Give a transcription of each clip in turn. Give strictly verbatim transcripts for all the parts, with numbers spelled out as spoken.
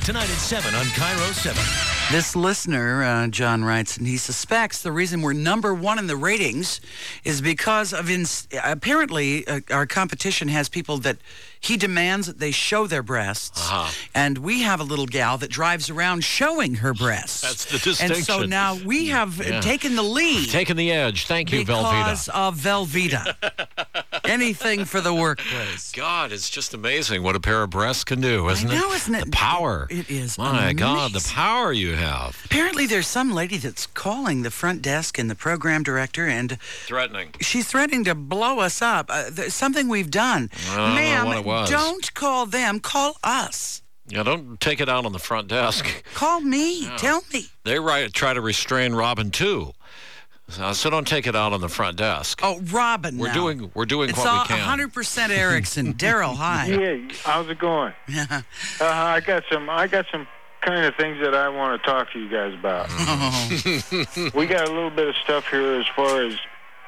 Tonight at seven on Cairo seven. This listener, uh, John writes, and he suspects the reason we're number one in the ratings is because of, ins- apparently, uh, our competition has people that he demands that they show their breasts. Uh-huh. And we have a little gal that drives around showing her breasts. That's the distinction. And so now we have Yeah. taken the lead. Taking the edge. Thank you, Velveeta. Because of Velveeta. Anything for the workplace. God, it's just amazing what a pair of breasts can do, isn't I know, it? isn't it? The power. It is My God, the amazing. power you have. Apparently there's some lady that's calling the front desk and the program director, and Threatening. she's threatening to blow us up. Uh, there's something we've done. I don't know Ma'am, what it was. don't call them. Call us. Yeah, don't take it out on the front desk. Call me. Tell me. They right, try to restrain Robin, too. So, so don't take it out on the front desk. Oh, Robin. We're now. doing we're doing It's what all we can. one hundred percent Erickson. Daryl, hi. Yeah, how's it going? uh, I got some. I got some kind of things that I want to talk to you guys about. Oh. We got a little bit of stuff here as far as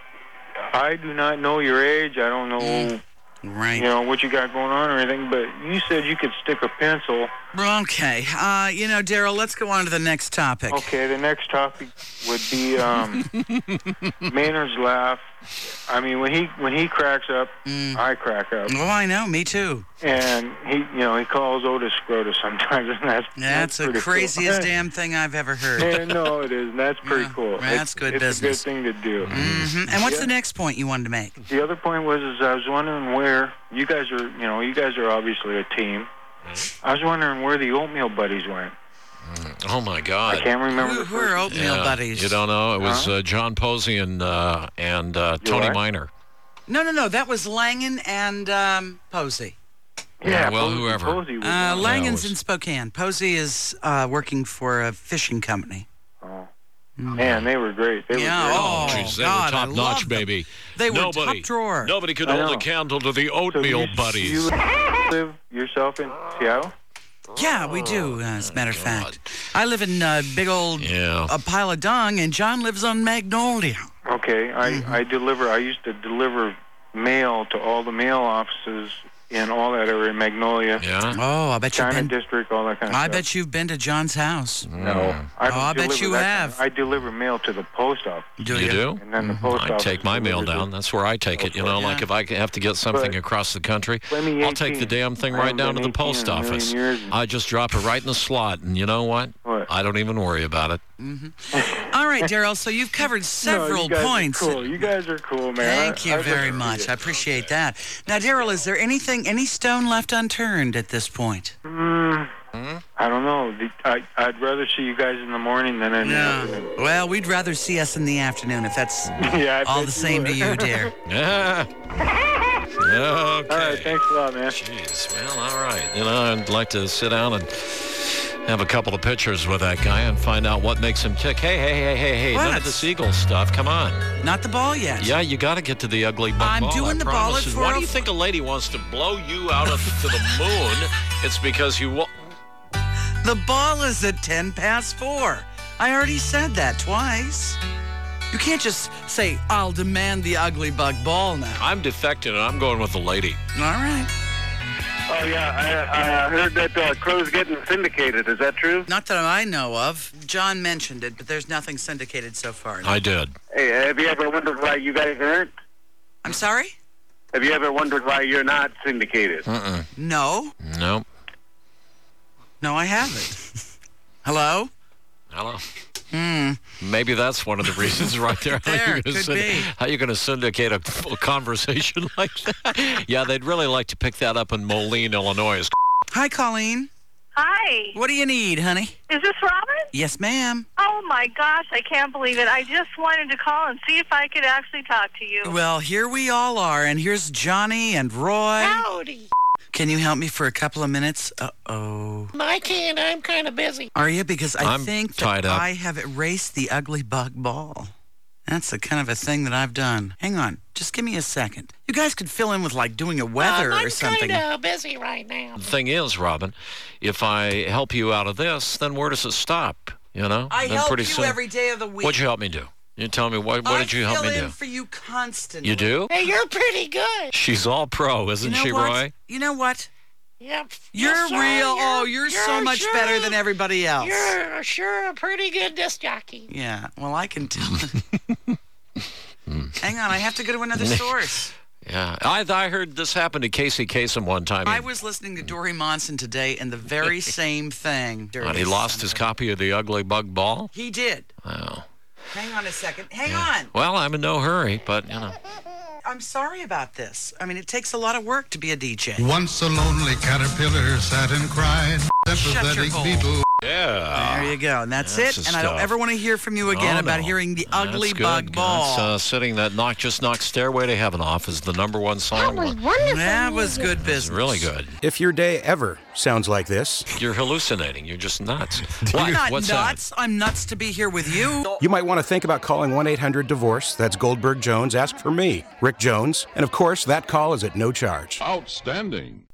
I do not know your age. I don't know, Right. you know, what you got going on or anything. But you said you could stick a pencil. Okay. Uh, you know, Daryl, let's go on to the next topic. Okay, the next topic would be um, Maynard's laugh. I mean, when he when he cracks up, Mm. I crack up, Oh, I know. Me too. and he, you know, he calls Otis Scrotus sometimes, and that's That's the pretty craziest cool. damn thing I've ever heard. Yeah, no, it is. That's pretty Yeah, cool. that's It's- good it's business. a good thing to do. hmm And what's Yeah. the next point you wanted to make? The other point was, is I was wondering where you guys are. You know, you guys are obviously a team. I was wondering where the Oatmeal Buddies went. Oh, my I God. can't remember. Who, the who are first- oatmeal Yeah, buddies? You don't know? It was Huh? uh, John Posey and, uh, and uh, You Tony what? Miner. No, no, no. That was Langan and um, Posey. Yeah, well, Posey- whoever. Posey was Uh, on. Langan's was- in Spokane. Posey is uh, working for a fishing company. Oh. Man, they were great. They Yeah, were great. oh, Jeez, they God, were I top notch, love them. baby. They were nobody, top drawer. Nobody could I hold a know. candle to the So Oatmeal you, Buddies. You live yourself in Seattle? Yeah, we do, uh, as a matter of Oh, God. fact. I live in a big old Yeah. a pile of dung, and John lives on Magnolia. Okay, I, Mm-hmm. I deliver. I used to deliver mail to all the mail offices in all that area, Magnolia, Yeah? Oh, I bet you've China been. District, all that kind of I stuff. bet you've been to John's house. No, I don't Oh, I bet deliver you that have. kind of- I deliver mail to the post office, Do You do? and then the post I office. take my mail delivers down. it. That's where I take it. You know, Yeah. like if I have to get something But across the country, let me I'll take the eighteen. damn thing I right haven't down to been the eighteen post in a million office. years. I just drop it right in the slot, and you know what? What? I don't even worry about it. All right, Daryl. So you've covered No, several you guys points. Are cool. You guys are cool, man. Thank I- you I very appreciate much. it. I appreciate that. Now, Daryl, is there anything, any stone left unturned at this point? Mm, I don't know. The, I, I'd rather see you guys in the morning than in the afternoon. Well, we'd rather see us in the afternoon if that's Yeah, I all bet the same to would. you, dear. Yeah. Okay. All right, thanks a lot, man. Jeez, well, all right. You know, I'd like to sit down and have a couple of pictures with that guy and find out what makes him tick. Hey, hey, hey, hey, hey, none What? of this Eagle stuff. Come on. Not the ball yet. Yeah, you got to get to the ugly buck I'm ball. doing I the ball promise at you. Why do you four- think a lady wants to blow you out of, to the moon? It's because you... Wa- The ball is at ten past four. I already said that twice. You can't just say, I'll demand the ugly bug ball now. I'm defecting and I'm going with the lady. All right. Oh, yeah, I, I heard that uh, Crow's getting syndicated. Is that true? Not that I know of. John mentioned it, but there's nothing syndicated so far. I did. Hey, have you ever wondered why you guys aren't? I'm sorry? Have you ever wondered why you're not syndicated? Mm-mm. No. No. No, I haven't. Hello? Hello. Hmm. Maybe that's one of the reasons right there. How There, you gonna could syn- be. How you going to syndicate a, a conversation like that? Yeah, they'd really like to pick that up in Moline, Illinois. Hi, Colleen. Hi. What do you need, honey? Is this Robin? Yes, ma'am. Oh, my gosh. I can't believe it. I just wanted to call and see if I could actually talk to you. Well, here we all are, and here's Johnny and Roy. Howdy. Can you help me for a couple of minutes? Uh-oh. I can't. I'm kind of busy. Are you? Because I I'm think tied that up. I have erased the ugly bug ball. That's the kind of a thing that I've done. Hang on. Just give me a second. You guys could fill in with, like, doing a weather or something. I'm kind of busy right now. The thing is, Robin, if I help you out of this, then where does it stop? You know? I then help pretty you soon, every day of the week. What'd you help me do? You tell me, what, what I did you help me fill do? in for you constantly. You do? Hey, you're pretty good. She's all pro, isn't You know she, what? Roy? You know what? Yep. You're Yes, sir. real. You're- oh, you're, so you're much sure- better than everybody else. You're sure a pretty good disc jockey. Yeah, well, I can tell. Hang on, I have to go to another source. Yeah, I, I heard this happen to Casey Kasem one time. I was listening to Dory Monson today, and the very same thing. And he lost his copy of The Ugly Bug Ball? He did. Wow. Hang on a second. Hang on. Well, I'm in no hurry, but, you know. I'm sorry about this. I mean, it takes a lot of work to be a D J. Once a lonely caterpillar sat and cried. Sympathetic hole. people. Yeah. There you go. And that's, That's it. the And I don't stuff. ever want to hear from you again Oh, about no. hearing the ugly That's good. bug ball. That's, uh, sitting that knock just knocked Stairway to Heaven off is the number one song. That was wonderful. that was good It's business. really good. If your day ever sounds like this, You're hallucinating. You're just nuts. I'm What? not What's nuts. I'm nuts to be here with you. you might want to think about calling one eight hundred divorce. That's Goldberg Jones. Ask for me, Rick Jones. And of course, that call is at no charge. Outstanding.